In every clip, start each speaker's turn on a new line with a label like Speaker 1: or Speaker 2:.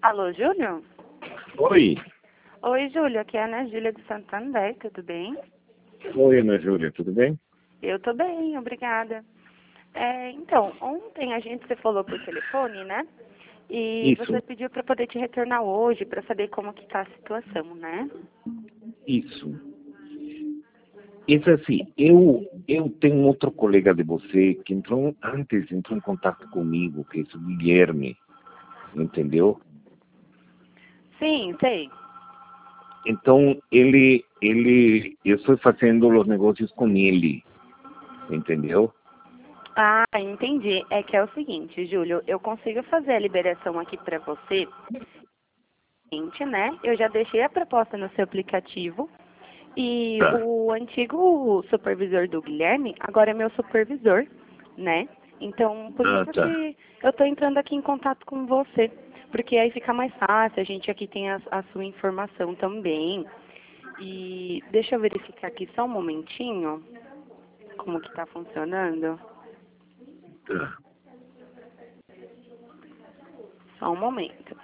Speaker 1: Alô, Júlio?
Speaker 2: Oi.
Speaker 1: Oi, Júlio, aqui é a Ana Júlia do Santander, tudo bem?
Speaker 2: Oi, Ana Júlia, tudo bem?
Speaker 1: Eu tô bem, obrigada. Então, ontem a gente se falou por telefone, né? E
Speaker 2: Isso,
Speaker 1: você pediu para poder te retornar hoje, para saber como que tá a situação, né?
Speaker 2: isso. Isso assim, eu tenho um outro colega de você que entrou em contato comigo, que é o Guilherme, entendeu?
Speaker 1: Sim, sei.
Speaker 2: Então, eu estou fazendo os negócios com ele, entendeu?
Speaker 1: Ah, entendi. É que é o seguinte, Júlio, eu consigo fazer a liberação aqui para você, né? Eu já deixei a proposta no seu aplicativo. E
Speaker 2: Tá.
Speaker 1: o antigo supervisor do Guilherme agora é meu supervisor, né? Então, por
Speaker 2: Ah,
Speaker 1: isso
Speaker 2: tá.
Speaker 1: que eu estou entrando aqui em contato com você. Porque aí fica mais fácil, a gente aqui tem a sua informação também. E deixa eu verificar aqui só um momentinho como que está funcionando.
Speaker 2: Tá.
Speaker 1: Só um momento.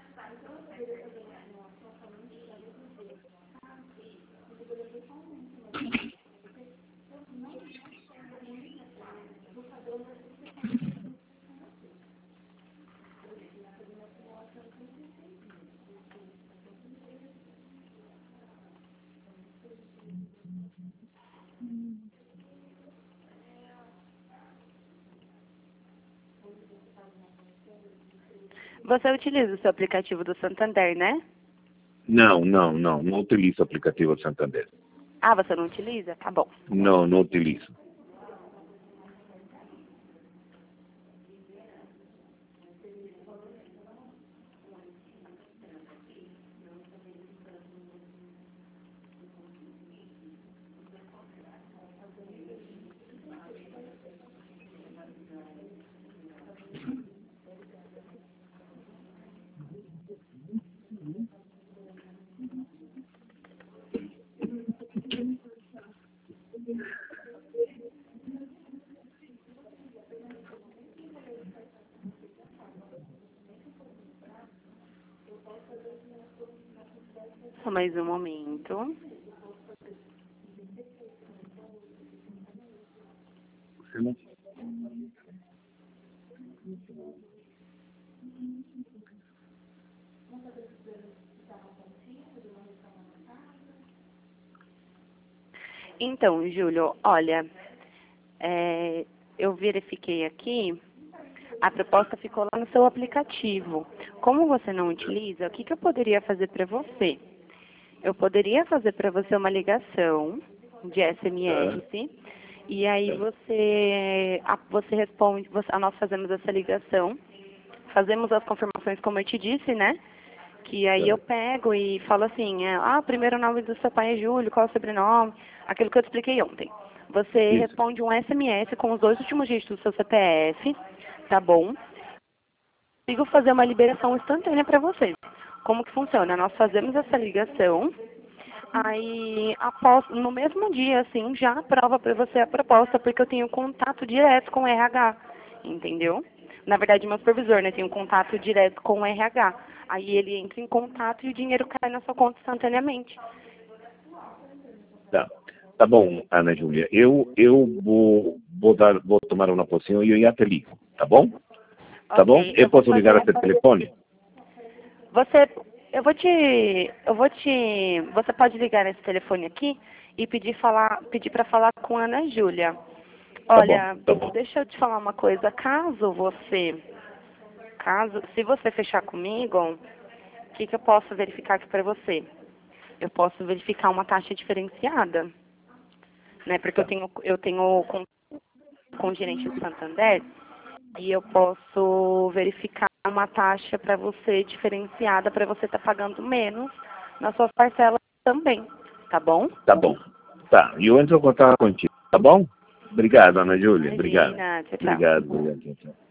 Speaker 1: Você utiliza o seu aplicativo do Santander, né?
Speaker 2: Não utilizo o aplicativo Santander.
Speaker 1: Ah, você não utiliza? Tá bom.
Speaker 2: Não utilizo.
Speaker 1: Só mais um momento.
Speaker 2: Você não...
Speaker 1: Então, Júlio, olha, eu verifiquei aqui, a proposta ficou lá no seu aplicativo. Como você não utiliza, o que que eu poderia fazer para você? Eu poderia fazer para você uma ligação de
Speaker 2: Tá.
Speaker 1: SMS, e aí você responde, nós fazemos essa ligação, fazemos as confirmações como eu te disse, né? Que aí eu
Speaker 2: Tá.
Speaker 1: pego e falo assim, o primeiro nome do seu pai é Júlio, qual é o sobrenome? Aquilo que eu te expliquei ontem. Você
Speaker 2: Isso.
Speaker 1: responde um SMS com os 2 últimos dígitos do seu CPF, tá bom? Consigo fazer uma liberação instantânea para vocês. Como que funciona? Nós fazemos essa ligação, aí no mesmo dia, assim, já aprova para você a proposta, porque eu tenho contato direto com o RH, entendeu? Na verdade, meu supervisor, né, tem um contato direto com o RH. Aí ele entra em contato e o dinheiro cai na sua conta instantaneamente.
Speaker 2: Tá. Tá bom, Ana Júlia. Eu vou tomar uma posição e eu já te ligo, tá bom? Tá bom?
Speaker 1: Ok,
Speaker 2: Eu
Speaker 1: eu vou
Speaker 2: posso ligar
Speaker 1: fazer.
Speaker 2: a esse telefone?
Speaker 1: Você, você pode ligar nesse telefone aqui e pedir para falar com a Ana Júlia.
Speaker 2: Tá bom,
Speaker 1: Olha,
Speaker 2: tá bom.
Speaker 1: deixa eu te falar uma coisa. Se você fechar comigo, o que que eu posso verificar aqui para você? Eu posso verificar uma taxa diferenciada, né? Porque
Speaker 2: Tá.
Speaker 1: eu tenho com o gerente do Santander e eu posso verificar uma taxa para você diferenciada para você estar pagando menos nas suas parcelas também, tá bom?
Speaker 2: Tá bom. Tá. E eu entro em contato contigo, tá bom? Obrigado, Ana Júlia. Obrigado.
Speaker 1: Imagina, tchau, tchau.
Speaker 2: Obrigado. Tchau, tchau.